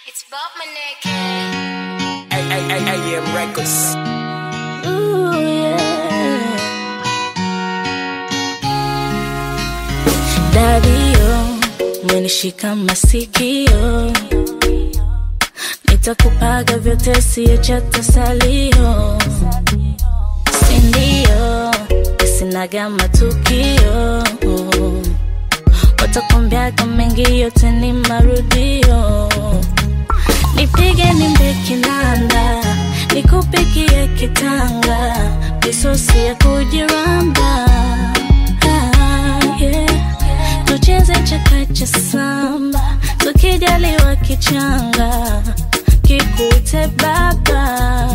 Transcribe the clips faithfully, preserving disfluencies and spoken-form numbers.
It's Bob Maneke. A M Records. Ooh, yeah. Dadio, umenishika masikio, nitakupaga vyote siacha tasalio. Sindio, sinaga matukio, watakwambiaga mengi yote ni marudio. Nipige nimbe kinanda, nikupigie kitanga, misosi ya kujiramba. Ah, yeah. Tucheze chakacha samba, tukijaliwa kichanga, kikute baba.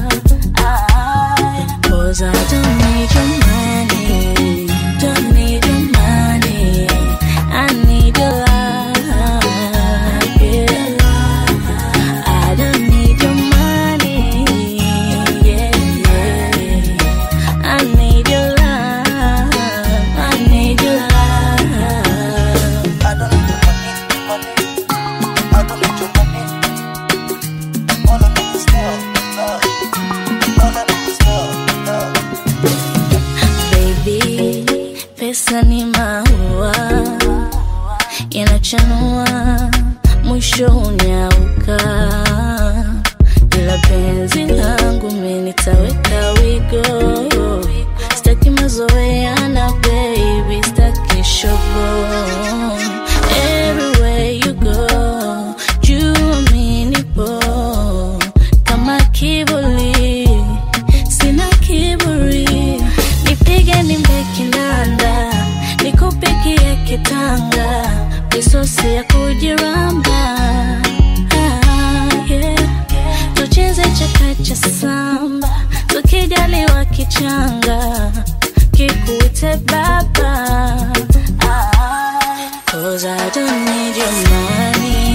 Ah, cause I don't need your money, don't need your money, I need your love. Pesa ni maua yanachanua, mwisho unyauka, ila penzi langu mimi nitaweka wigo. Sitaki mazoeana baby, sitaki shobo. Everywhere you go, jua mimi nipo kama kivuli, sina kiburi. Nipige nimbe kinanda, nikupigie kitanga, misosi ya kujiramba. Ah, yeah. Tucheze chakacha samba, tukijaliwa kichanga, kikute baba. Ah, cause I don't need your money,